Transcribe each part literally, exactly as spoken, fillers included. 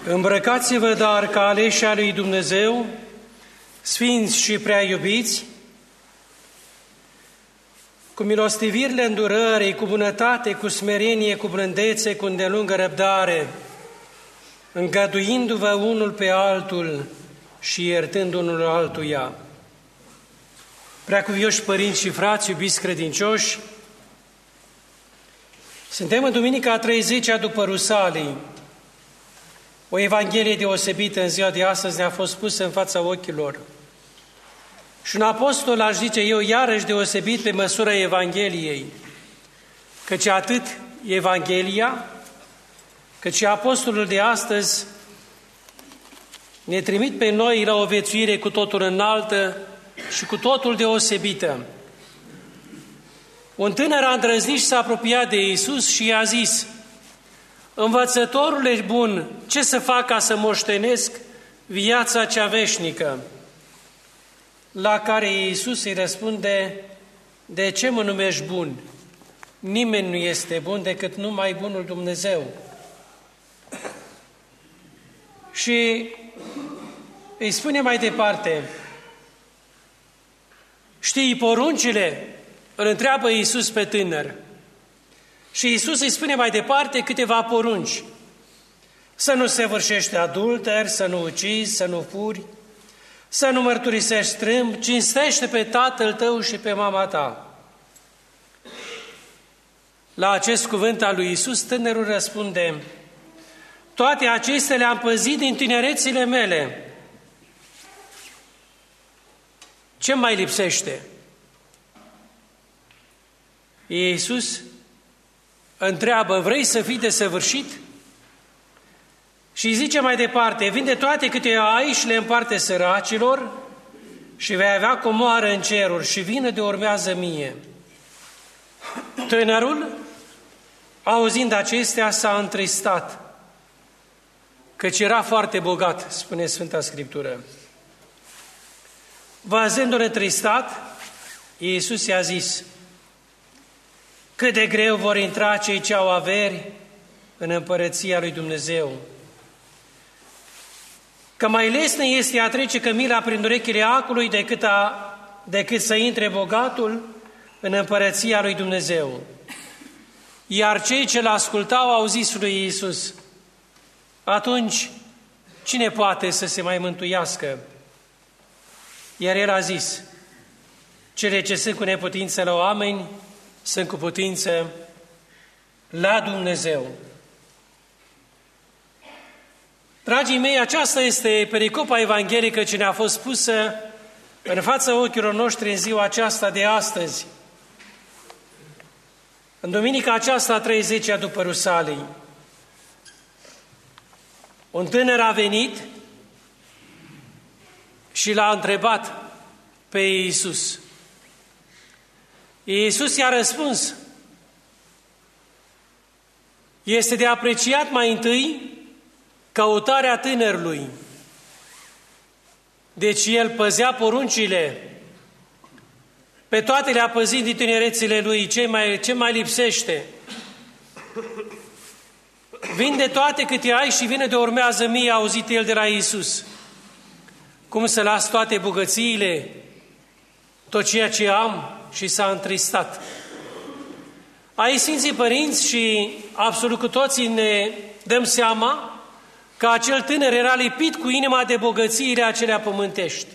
Îmbrăcați-vă, dar, ca aleși ai lui Dumnezeu, sfinți și prea iubiți, cu milostivirile îndurării, cu bunătate, cu smerenie, cu blândețe, cu îndelungă răbdare, îngăduindu-vă unul pe altul și iertând unul altuia. Preacuvioși părinți și frați, iubiți credincioși, suntem în duminica a treizecea după Rusalii. O evanghelie deosebită în ziua de astăzi ne-a fost pusă în fața ochilor. Și un apostol, aș zice eu, iarăși deosebit pe măsura Evangheliei, căci atât Evanghelia, cât și apostolul de astăzi ne trimit pe noi la o viețuire cu totul înaltă și cu totul deosebită. Un tânăr a îndrăznit și s-a apropiat de Iisus și i-a zis: Învățătorule bun, ce să fac ca să moștenesc viața cea veșnică? La care Iisus îi răspunde: de ce mă numești bun? Nimeni nu este bun decât numai bunul Dumnezeu. Și îi spune mai departe: știi poruncile? Îl întreabă Iisus pe tânăr. Și Iisus îi spune mai departe câteva porunci. Să nu săvârșești adulter, să nu ucizi, să nu furi, să nu mărturisești strâmb, cinstește pe tatăl tău și pe mama ta. La acest cuvânt al lui Iisus, tânărul răspunde: toate acestea le-am păzit din tinerețile mele. Ce mai lipsește? Iisus întreabă: vrei să fii desăvârșit? Și îi zice mai departe: vinde toate câte ai și le împarte săracilor și vei avea comoară în ceruri și vină de urmează mie. Tânărul, auzind acestea, s-a întristat, căci era foarte bogat, spune Sfânta Scriptură. Văzându-l întristat, Iisus i-a zis: cât de greu vor intra cei ce au averi în împărăția lui Dumnezeu. Că mai lesne este a trece cămila prin urechile acului decât, a, decât să intre bogatul în împărăția lui Dumnezeu. Iar cei ce l-ascultau au zis lui Iisus: atunci cine poate să se mai mântuiască? Iar el a zis: cele ce sunt cu neputință la oameni sunt cu putință la Dumnezeu. Dragii mei, aceasta este pericopa evanghelică ce ne-a fost pusă în fața ochilor noștri în ziua aceasta de astăzi, în duminica aceasta a treizecea după Rusalii. Un tânăr a venit și l-a întrebat pe Iisus. Iisus i-a răspuns: este de apreciat mai întâi căutarea tânărului. Deci el păzea poruncile, pe toate le-a păzit din tinerețile lui. Ce mai, ce mai lipsește? Vinde toate câte ai și vine de urmează mie, a auzit el de la Iisus. Cum să las toate bogățiile, tot ceea ce am? Și s-a întristat. Aici, Sfinții Părinți și absolut cu toții ne dăm seama că acel tânăr era lipit cu inima de bogățiile acelea pământești.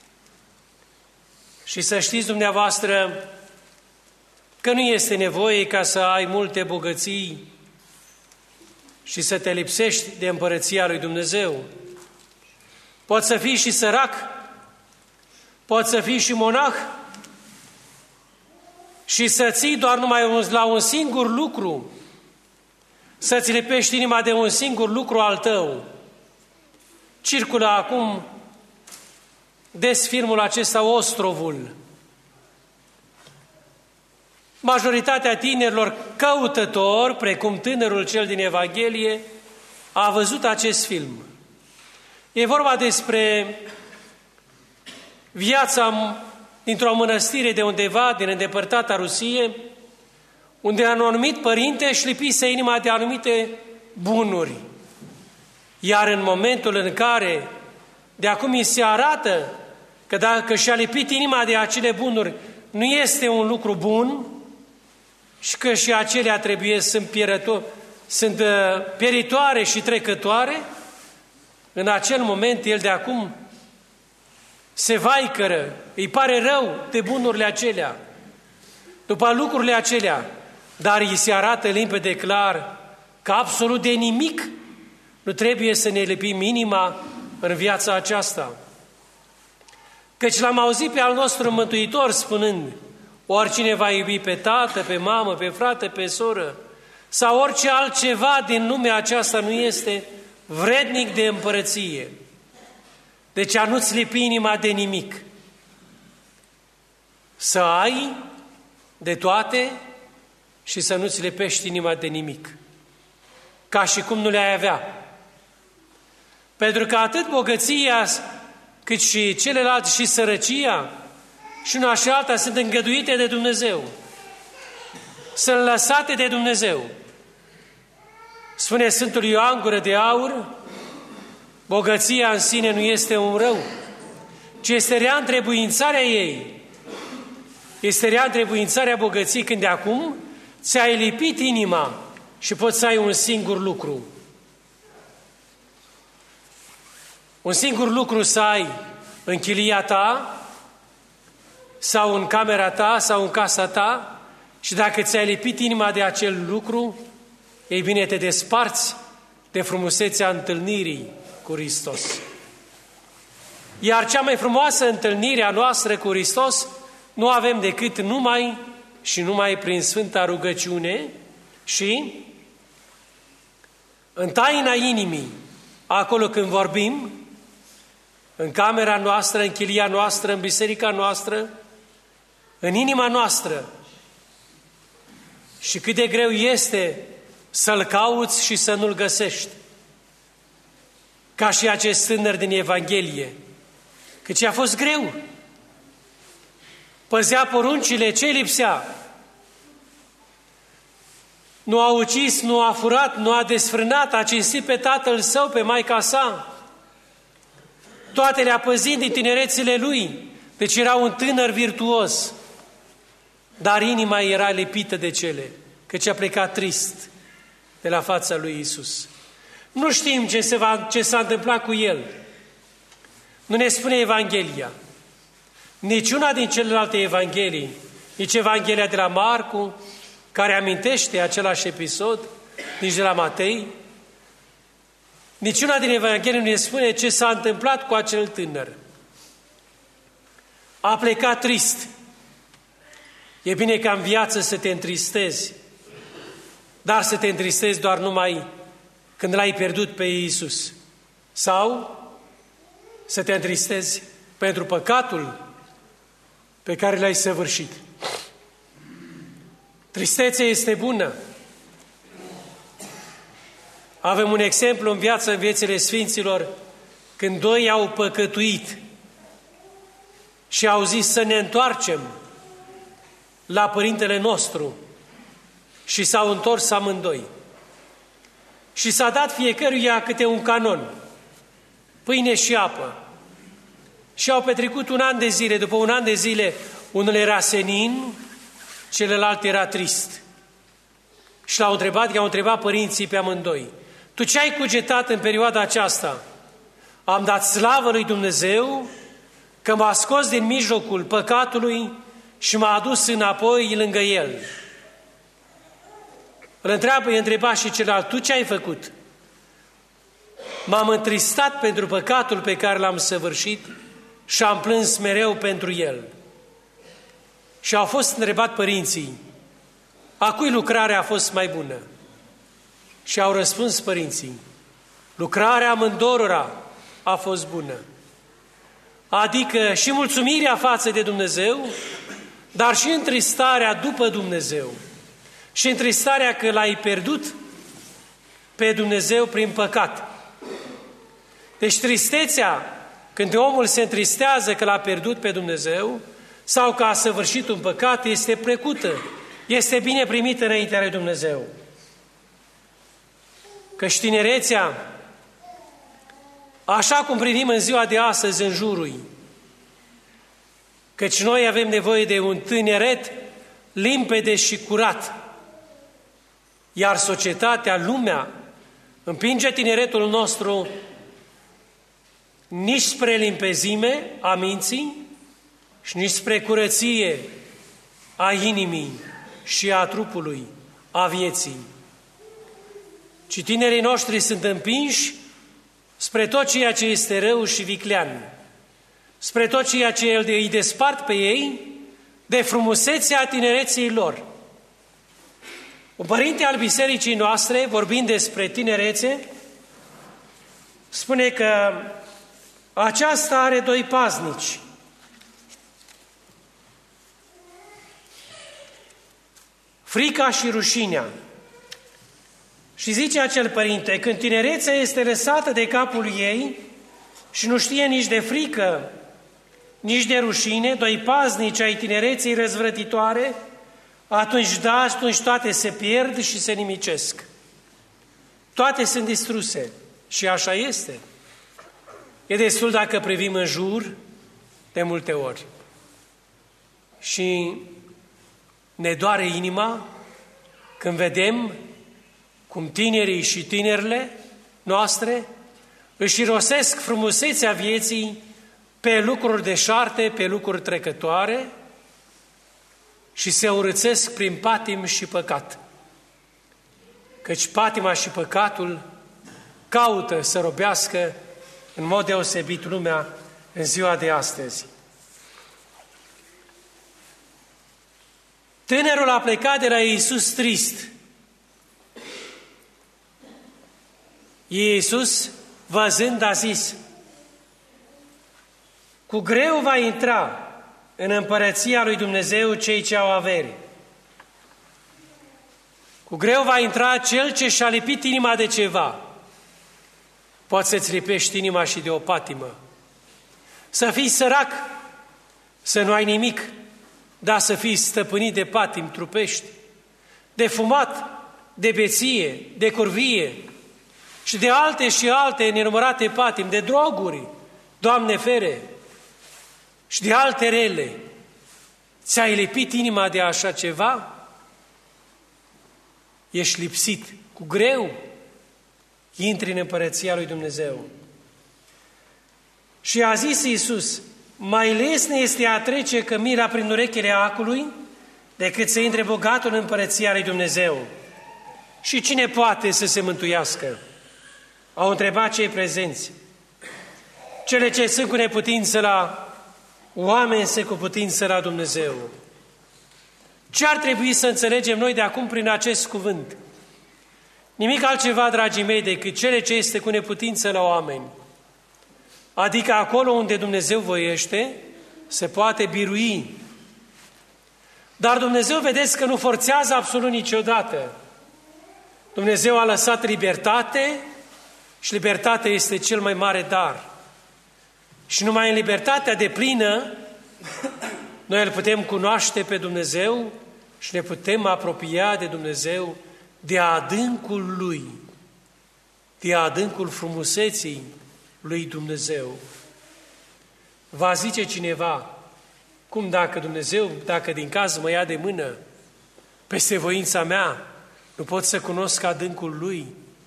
Și să știți dumneavoastră că nu este nevoie ca să ai multe bogății și să te lipsești de împărăția lui Dumnezeu. Poți să fii și sărac, poți să fii și monah și să ții doar numai la un singur lucru, să-ți lipești inima de un singur lucru al tău. Circulă acum des filmul acesta, Ostrovul. Majoritatea tinerilor căutători, precum tânărul cel din Evanghelie, a văzut acest film. E vorba despre viața dintr-o mănăstire de undeva, din îndepărtata Rusie, unde un anumit părinte își lipise inima de anumite bunuri. Iar în momentul în care de acum îi se arată că dacă și-a lipit inima de acele bunuri, nu este un lucru bun și că și acelea trebuie sunt pierătoare, sunt pieritoare și trecătoare, în acel moment el de acum se vaicără, îi pare rău de bunurile acelea, după lucrurile acelea, dar îi se arată limpede clar că absolut de nimic nu trebuie să ne lipim inima în viața aceasta. Căci l-am auzit pe al nostru Mântuitor spunând: oricine va iubi pe tată, pe mamă, pe frate, pe soră, sau orice altceva din lumea aceasta nu este vrednic de împărăție. Deci a nu-ți lipi inima de nimic. Să ai de toate și să nu-ți lipești inima de nimic. Ca și cum nu le-ai avea. Pentru că atât bogăția cât și celelalte și sărăcia și una și alta sunt îngăduite de Dumnezeu. Sunt lăsate de Dumnezeu. Spune Sfântul Ioan Gură de Aur, bogăția în sine nu este un rău, ci este rea întrebuințarea ei. Este rea întrebuințarea bogăției când de acum ți-ai lipit inima și poți să ai un singur lucru. Un singur lucru să ai în chilia ta sau în camera ta sau în casa ta și dacă ți-ai lipit inima de acel lucru, ei bine, te desparți de frumusețea întâlnirii cu Hristos. Iar cea mai frumoasă întâlnire a noastră cu Hristos nu avem decât numai și numai prin Sfânta Rugăciune și în taina inimii, acolo când vorbim, în camera noastră, în chilia noastră, în biserica noastră, în inima noastră. Și cât de greu este să-L cauți și să nu-L găsești. Ca și acest tânăr din Evanghelie. Căci a fost greu. Păzea poruncile, ce lipsea? Nu a ucis, nu a furat, nu a desfrânat, a cinstit pe tatăl său, pe maica sa. Toate le-a păzit din tinerețile lui. Deci era un tânăr virtuos. Dar inima era lipită de cele, căci a plecat trist de la fața lui Iisus. Nu știm ce, se va, ce s-a întâmplat cu el. Nu ne spune Evanghelia. Niciuna din celelalte Evanghelii, nici Evanghelia de la Marcu, care amintește același episod, nici de la Matei, niciuna din Evanghelie nu ne spune ce s-a întâmplat cu acel tânăr. A plecat trist. E bine ca în viață să te întristezi, dar să te întristezi doar numai când l-ai pierdut pe Iisus. Sau să te întristezi pentru păcatul pe care l-ai săvârșit. Tristețea este bună. Avem un exemplu în viață, în viețile Sfinților, când doi au păcătuit și au zis să ne întoarcem la Părintele nostru și s-au întors amândoi. Și s-a dat fiecăruia câte un canon, pâine și apă. Și au petrecut un an de zile. După un an de zile, unul era senin, celălalt era trist. Și l-au întrebat, i-au întrebat părinții pe amândoi: tu ce ai cugetat în perioada aceasta? Am dat slavă lui Dumnezeu că m-a scos din mijlocul păcatului și m-a adus înapoi lângă El. Îl întreabă, îi întreba și celălalt: tu ce ai făcut? M-am întristat pentru păcatul pe care l-am săvârșit și am plâns mereu pentru el. Și au fost întrebat părinții: a cui lucrarea a fost mai bună? Și au răspuns părinții: lucrarea amândorora a fost bună. Adică și mulțumirea față de Dumnezeu, dar și întristarea după Dumnezeu. Și întristarea că l-ai pierdut pe Dumnezeu prin păcat. Deci tristețea, când omul se întristează că l-a pierdut pe Dumnezeu sau că a săvârșit un păcat, este plăcută, este bine primită înaintea lui Dumnezeu. Căci tinerețea așa cum privim în ziua de astăzi în jurul, căci noi avem nevoie de un tineret limpede și curat, iar societatea, lumea, împinge tineretul nostru nici spre limpezime a minții și nici spre curăție a inimii și a trupului, a vieții. Ci tinerii noștri sunt împinși spre tot ceea ce este rău și viclean, spre tot ceea ce îi despart pe ei de frumusețea tinereții lor. Un părinte al bisericii noastre, vorbind despre tinerețe, spune că aceasta are doi paznici. Frica și rușinea. Și zice acel părinte, când tinerețea este lăsată de capul ei și nu știe nici de frică, nici de rușine, doi paznici ai tinereței răzvrătitoare, atunci da, atunci toate se pierd și se nimicesc. Toate sunt distruse. Și așa este. E destul dacă privim în jur de multe ori. Și ne doare inima când vedem cum tinerii și tinerile noastre își irosesc frumusețea vieții pe lucruri deșarte, pe lucruri trecătoare și se urățesc prin patim și păcat. Căci patima și păcatul caută să robească în mod deosebit lumea în ziua de astăzi. Tânărul a plecat de la Iisus trist. Iisus, văzând, a zis, cu greu va intra în împărăția lui Dumnezeu cei ce au averi. Cu greu va intra cel ce și-a lipit inima de ceva. Poți să-ți lipești inima și de o patimă. Să fii sărac, să nu ai nimic, dar să fii stăpânit de patim trupești, de fumat, de beție, de curvie și de alte și alte nenumărate patim, de droguri, Doamne fere, și de alte rele. Ți-ai lipit inima de așa ceva? Ești lipsit cu greu, intri în împărăția lui Dumnezeu. Și a zis Iisus, mai lesne este a trece cămila prin urechile acului decât să intre bogatul în împărăția lui Dumnezeu. Și cine poate să se mântuiască? Au întrebat cei prezenți. Cele ce sunt cu neputință la oameni se cu putință la Dumnezeu. Ce ar trebui să înțelegem noi de acum prin acest cuvânt? Nimic altceva, dragii mei, decât cele ce este cu neputință la oameni. Adică acolo unde Dumnezeu voiește, se poate birui. Dar Dumnezeu, vedeți că nu forțează absolut niciodată. Dumnezeu a lăsat libertate și libertatea este cel mai mare dar. Și numai în libertatea deplină noi îl putem cunoaște pe Dumnezeu și ne putem apropia de Dumnezeu de adâncul Lui, de adâncul frumuseții lui Dumnezeu. Va zice cineva, cum dacă Dumnezeu, dacă din caz mă ia de mână peste voința mea, nu pot să cunosc adâncul Lui?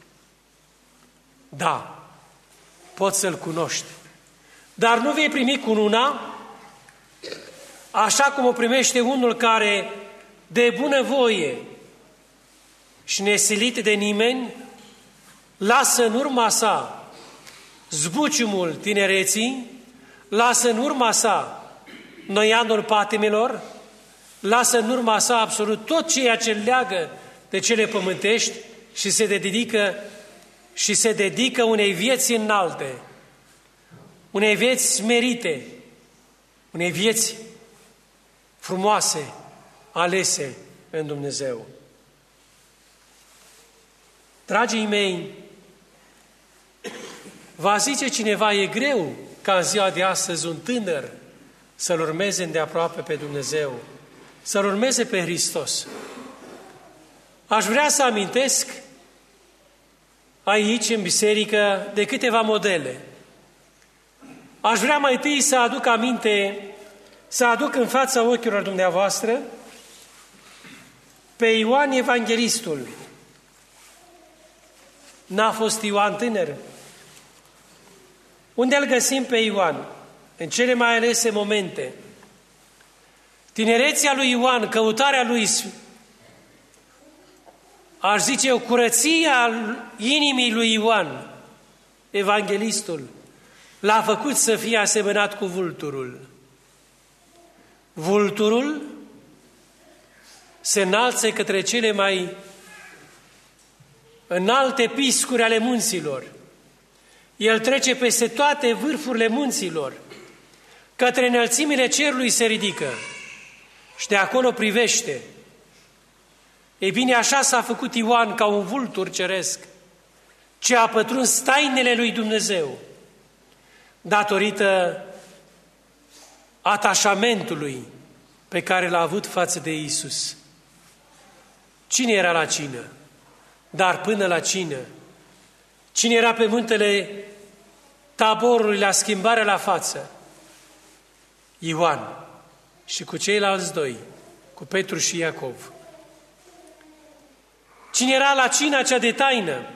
Da, poți să-L cunoști. Dar nu vei primi cununa așa cum o primește unul care de bunăvoie și nesilit de nimeni lasă în urma sa zbuciumul tinereții, lasă în urma sa noianul patimilor, lasă în urma sa absolut tot ceea ce leagă de cele pământești și se dedică și se dedică unei vieți înalte, unei vieți smerite, unei vieți frumoase, alese în Dumnezeu. Dragii mei, va zice cineva, e greu ca în ziua de astăzi un tânăr să-L urmeze îndeaproape pe Dumnezeu, să-L urmeze pe Hristos. Aș vrea să amintesc aici, în biserică, de câteva modele Aș vrea mai întâi să aduc aminte, să aduc în fața ochilor dumneavoastră pe Ioan Evanghelistul. N-a fost Ioan tânăr? Unde îl găsim pe Ioan? În cele mai alese momente. Tinerețea lui Ioan, căutarea lui, aș zice o curăția inimii lui Ioan, Evanghelistul, l-a făcut să fie asemănat cu vulturul. Vulturul se înalță către cele mai înalte piscuri ale munților. El trece peste toate vârfurile munților. Către înălțimile cerului se ridică și de acolo privește. Ei bine, așa s-a făcut Ioan ca un vultur ceresc, ce a pătruns tainele lui Dumnezeu, datorită atașamentului pe care l-a avut față de Iisus. Cine era la cină? Dar până la cină, cine era pe muntele Taborului la schimbarea la față? Ioan și cu ceilalți doi, cu Petru și Iacov. Cine era la cina cea de taină?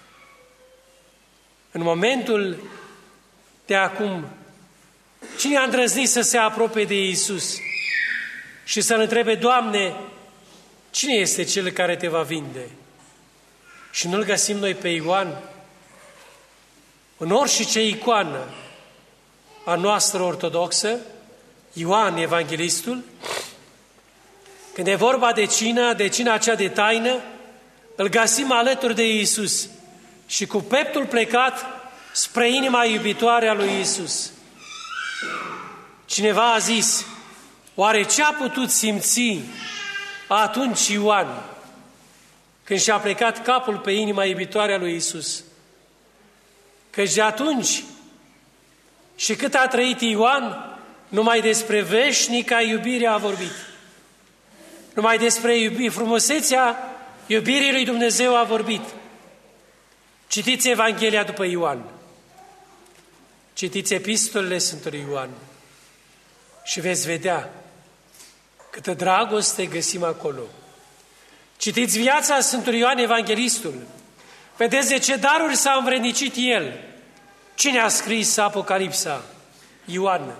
În momentul de acum, cine a îndrăznit să se apropie de Iisus și să-L întrebe: Doamne, cine este Cel care te va vinde? Și nu-L găsim noi pe Ioan? În orice icoană a noastră ortodoxă, Ioan Evanghelistul, când e vorba de cină, de cina aceea de taină, îl găsim alături de Iisus și cu peptul plecat spre inima iubitoare a lui Iisus. Cineva a zis: oare ce a putut simți atunci Ioan când și-a plecat capul pe inima iubitoare a lui Iisus? Căci de atunci și cât a trăit Ioan, numai despre veșnica iubire a vorbit. Numai despre iubi, frumusețea iubirii lui Dumnezeu a vorbit. Citiți Evanghelia după Ioan. Citiți epistolele Sfântului Ioan și veți vedea câtă dragoste găsim acolo. Citiți viața Sfântului Ioan Evanghelistul. Vedeți de ce daruri s-a învrednicit el. Cine a scris Apocalipsa? Ioan.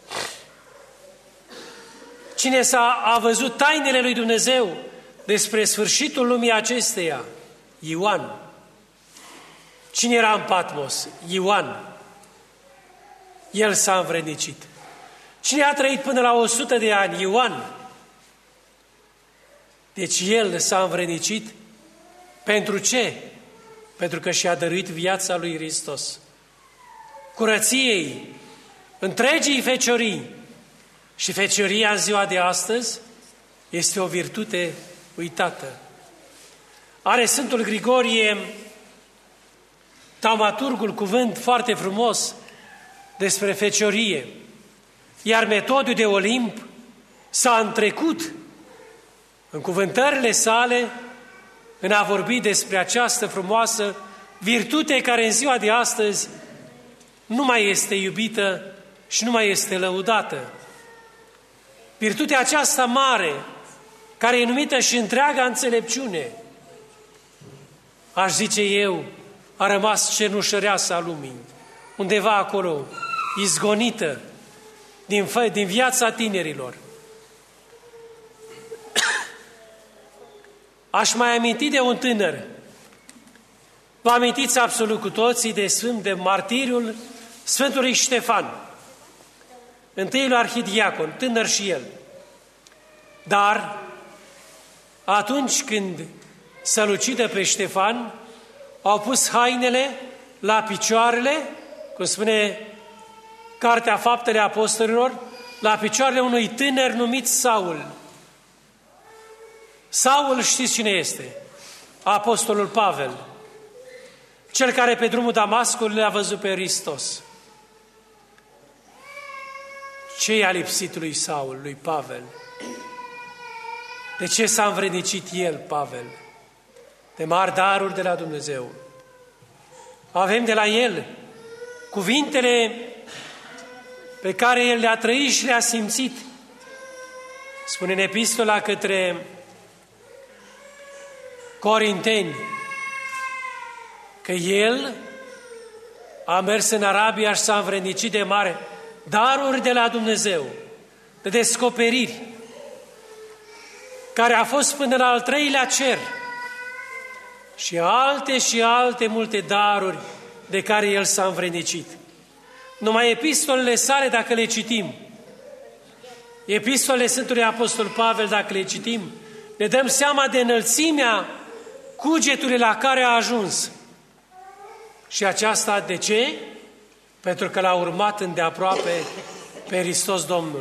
Cine s-a a văzut tainele lui Dumnezeu despre sfârșitul lumii acesteia? Ioan. Cine era în Patmos? Ioan. El s-a învrednicit. Cine a trăit până la o sută de ani? Ioan. Deci el s-a învrednicit pentru ce? Pentru că și-a dăruit viața lui Hristos. Curăției, întregii feciorii. Și fecioria în ziua de astăzi este o virtute uitată. Are Sfântul Grigorie, taumaturgul, cuvânt foarte frumos despre feciorie. Iar Metodiu de Olimp s-a întrecut în cuvântările sale în a vorbi despre această frumoasă virtute care în ziua de astăzi nu mai este iubită și nu mai este lăudată. Virtutea aceasta mare, care e numită și întreaga înțelepciune, aș zice eu, a rămas cenușăreasă a lumii, undeva acolo, izgonită din, din viața tinerilor. Aș mai aminti de un tânăr. Vă amintiți absolut cu toții de Sfânt, de martiriul Sfântului Ștefan, întâiul arhidiacon, tânăr și el. Dar atunci când să-l ucidă pe Ștefan, au pus hainele la picioarele, cum spune Cartea Faptele Apostolilor, la picioarele unui tânăr numit Saul. Saul știți cine este? Apostolul Pavel, cel care pe drumul Damascului le-a văzut pe Hristos. Ce i-a lipsit lui Saul, lui Pavel? De ce s-a învrednicit el, Pavel? De mari daruri de la Dumnezeu. Avem de la el cuvintele pe care El le-a trăit și le-a simțit. Spune în epistola către Corinteni că El a mers în Arabia și s-a învrednicit de mare daruri de la Dumnezeu, de descoperiri, care a fost până la al treilea cer și alte și alte multe daruri de care El s-a învrednicit. Numai epistolele sale, dacă le citim, epistolele Sfântului Apostol Pavel, dacă le citim, ne dăm seama de înălțimea cugetului la care a ajuns. Și aceasta de ce? Pentru că l-a urmat îndeaproape pe Hristos Domnul.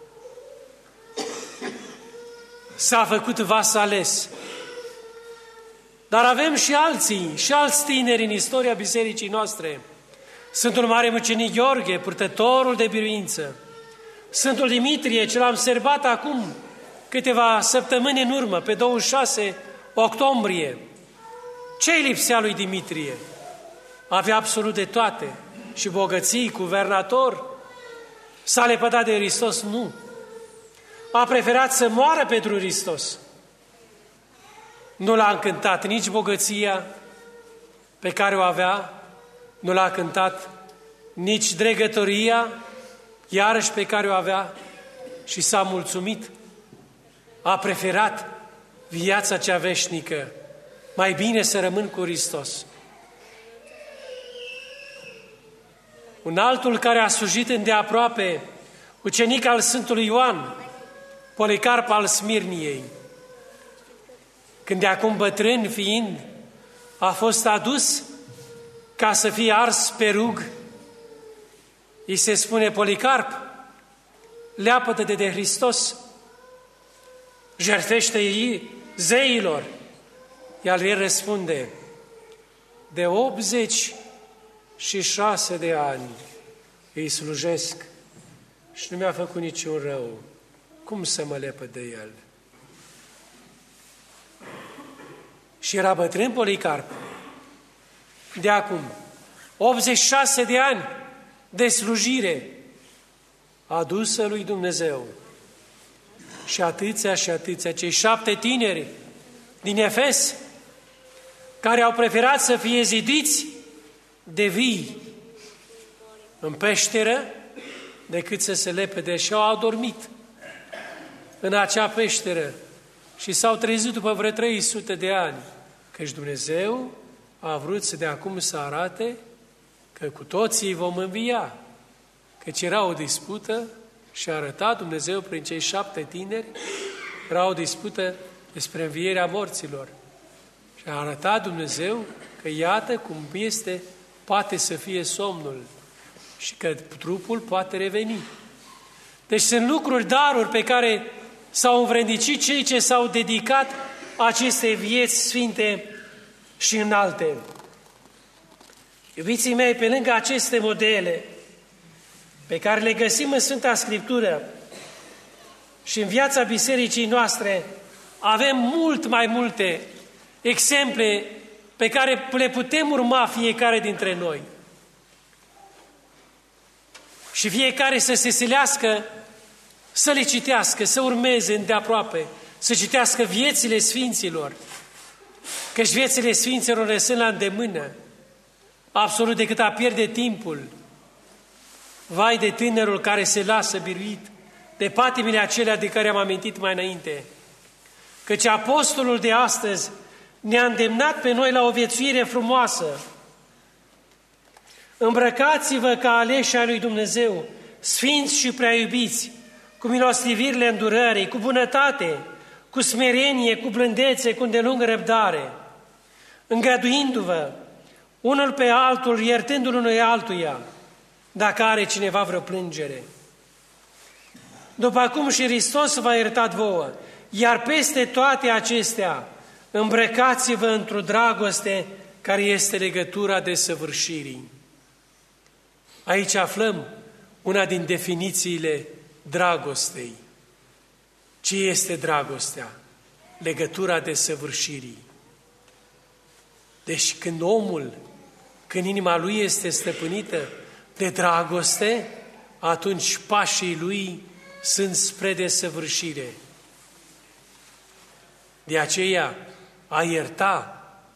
S-a făcut vas ales. Dar avem și alții, și alți tineri în istoria bisericii noastre. Sfântul Mare Mucenic Gheorghe, purtătorul de biruință. Sfântul Dimitrie, ce l-am serbat acum câteva săptămâni în urmă, pe douăzeci și șase octombrie. Ce-i lipsea lui Dimitrie? Avea absolut de toate. Și bogății, guvernator. S-a lepădat de Hristos? Nu. A preferat să moară pentru Hristos. Nu l-a încântat nici bogăția pe care o avea, nu l-a încântat nici dregătoria, iarăși pe care o avea, și s-a mulțumit. A preferat viața cea veșnică. Mai bine să rămân cu Hristos. Un altul care a slujit îndeaproape, ucenic al Sfântului Ioan, Policarp al Smirniei, când de acum bătrân fiind, a fost adus ca să fie ars pe rug, îi se spune: Policarp, leapătă-te de Hristos, jertfește-i zeilor. Iar el răspunde: de optzeci și șase de ani îi slujesc și nu mi-a făcut niciun rău. Cum să mă lepăd de el? Și era bătrân Policarp. De acum optzeci și șase de ani de slujire adusă lui Dumnezeu. Și atâția și atâția, cei șapte tineri din Efes, care au preferat să fie zidiți de vii în peșteră decât să se lepede, și au adormit în acea peșteră și s-au trezit după vreo trei sute de ani, căci Dumnezeu a vrut să de acum să arate că cu toții vom învia, căci era o dispută și a arătat Dumnezeu prin cei șapte tineri, era o dispută despre învierea morților. Și a arătat Dumnezeu că iată cum este, poate să fie somnul și că trupul poate reveni. Deci sunt lucruri, daruri pe care s-au învrednicit cei ce s-au dedicat acestei vieți sfinte și înalte. Iubiții mei, pe lângă aceste modele pe care le găsim în Sfânta Scriptură și în viața bisericii noastre, avem mult mai multe exemple pe care le putem urma fiecare dintre noi. Și fiecare să se silească să le citească, să urmeze îndeaproape, să citească viețile Sfinților, căci viețile Sfinților le sunt la îndemână, absolut decât a pierde timpul. Vai de tânărul care se lasă biruit de patimile acelea de care am amintit mai înainte, căci apostolul de astăzi ne-a îndemnat pe noi la o viețuire frumoasă. Îmbrăcați-vă ca aleși ai lui Dumnezeu, sfinți și prea iubiți, cu milostivirile îndurării, cu bunătate, cu smerenie, cu blândețe, cu îndelungă răbdare, îngăduindu-vă unul pe altul, iertându-l unui altuia, dacă are cineva vreo plângere. După cum și Hristos v-a iertat vouă, iar peste toate acestea, îmbrăcați-vă într-o dragoste care este legătura desăvârșirii. Aici aflăm una din definițiile dragostei. Ce este dragostea? Legătura desăvârșirii. Deci când omul, când inima lui este stăpânită de dragoste, atunci pașii lui sunt spre desăvârșire. De aceea, a ierta,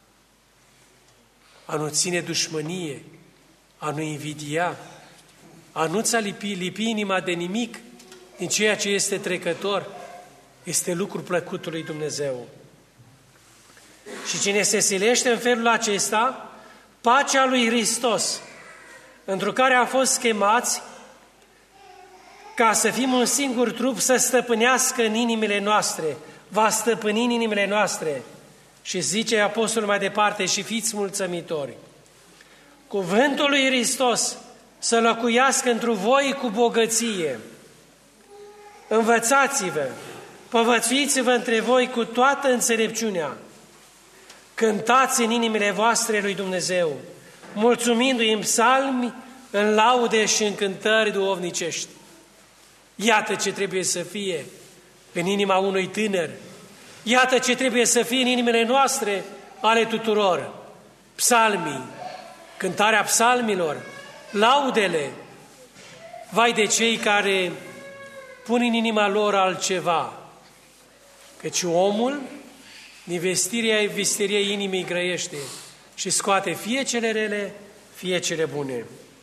a nu ține dușmănie, a nu invidia, a nu-ți lipi, lipi inima de nimic din ceea ce este trecător, este lucru plăcut lui Dumnezeu. Și cine se silește în felul acesta, pacea lui Hristos, într-o care a fost chemați ca să fim un singur trup, să stăpânească în inimile noastre, va stăpâni în inimile noastre. Și zice apostolul mai departe, și fiți mulțumitori. Cuvântul lui Hristos să locuiască întru voi cu bogăție. Învățați-vă, povățuiți-vă între voi cu toată înțelepciunea. Cântați în inimile voastre lui Dumnezeu, mulțumindu-i în psalmi, în laude și în cântări duhovnicești. Iată ce trebuie să fie în inima unui tânăr. Iată ce trebuie să fie în inimile noastre, ale tuturor. Psalmii, cântarea psalmilor, laudele. Vai de cei care pun în inima lor altceva, căci omul din vestirea, vesteriei inimii grăiește și scoate fie cele rele, fie cele bune.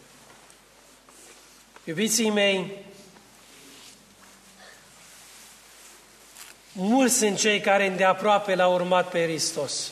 Iubiții mei, mulți sunt cei care îndeaproape l-au urmat pe Hristos.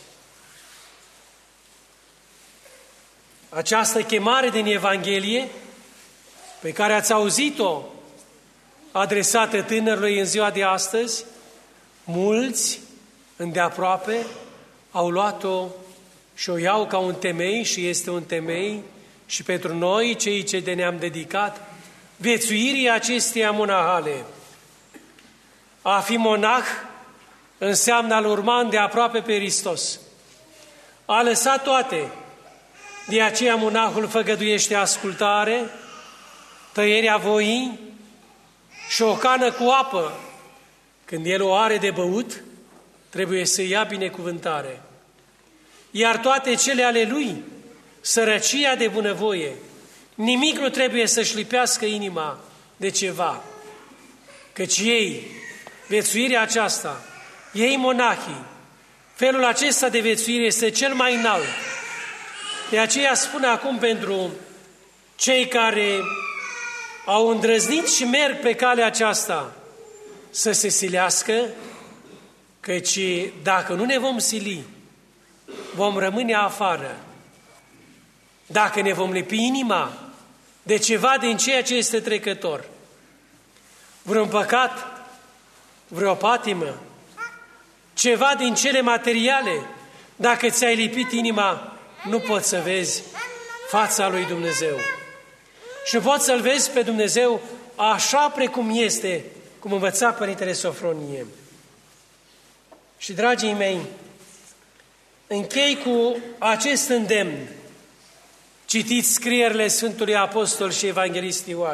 Această chemare din Evanghelie, pe care ați auzit-o, adresată tânărului în ziua de astăzi, mulți îndeaproape au luat-o și o iau ca un temei și este un temei și pentru noi, cei ce de ne-am dedicat, viețuirii acesteia monahale. A fi monah înseamnă a-L urma îndeaproape pe Hristos. A lăsat toate. De aceea monahul făgăduiește ascultare, tăierea voii și o cană cu apă. Când el o are de băut, trebuie să ia binecuvântare. Iar toate cele ale lui, sărăcia de bunăvoie, nimic nu trebuie să-și lipească inima de ceva. Căci ei, viețuirea aceasta, ei monahii, felul acesta de viețuire este cel mai înalt. De aceea spune acum pentru cei care au îndrăznit și merg pe calea aceasta să se silească, căci dacă nu ne vom sili, vom rămâne afară. Dacă ne vom lipi inima de ceva din ceea ce este trecător, vreun păcat, vreo patimă, ceva din cele materiale, dacă ți-ai lipit inima, nu poți să vezi fața lui Dumnezeu. Și nu poți să-L vezi pe Dumnezeu așa precum este, cum învăța Părintele Sofronie. Și, dragii mei, închei cu acest îndemn. Citiți scrierile Sfântului Apostol și Evanghelist Ioan.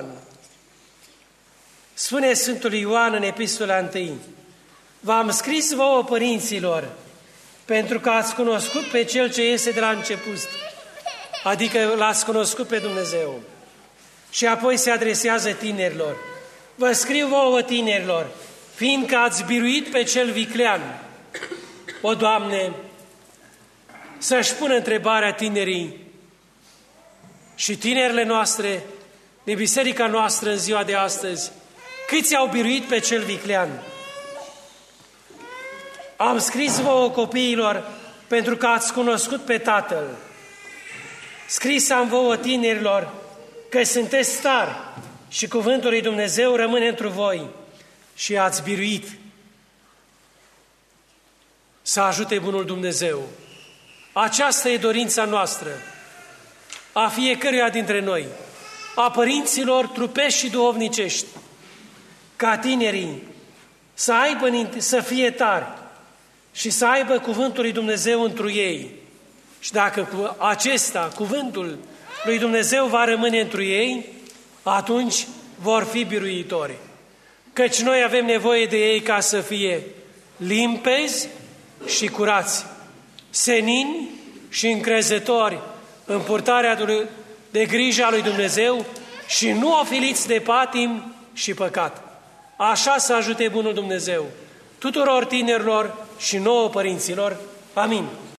Spune Sfântul Ioan în Epistola întâi: v-am scris vouă, părinților, pentru că ați cunoscut pe Cel ce este de la început, adică l-ați cunoscut pe Dumnezeu. Și apoi se adresează tinerilor: vă scriu vouă, tinerilor, fiindcă ați biruit pe cel viclean. O, Doamne, să-și pună întrebarea tinerii și tinerile noastre, de biserica noastră în ziua de astăzi: câți au biruit pe cel viclean? Am scris vouă, copiilor, pentru că ați cunoscut pe Tatăl. Scris am vouă, tinerilor, că sunteți tari și cuvântul lui Dumnezeu rămâne întru voi și ați biruit. Să ajute bunul Dumnezeu. Aceasta e dorința noastră, a fiecăruia dintre noi, a părinților trupești și duhovnicești, ca tinerii să aibă, să fie tari și să aibă cuvântul lui Dumnezeu întru ei. Și dacă cu acesta, cuvântul lui Dumnezeu va rămâne întru ei, atunci vor fi biruitori. Căci noi avem nevoie de ei ca să fie limpezi și curați, senini și încrezători în purtarea de grijă a lui Dumnezeu, și nu ofiliți de patim și păcat. Așa să ajute bunul Dumnezeu tuturor tinerilor și nouă părinților. Amin.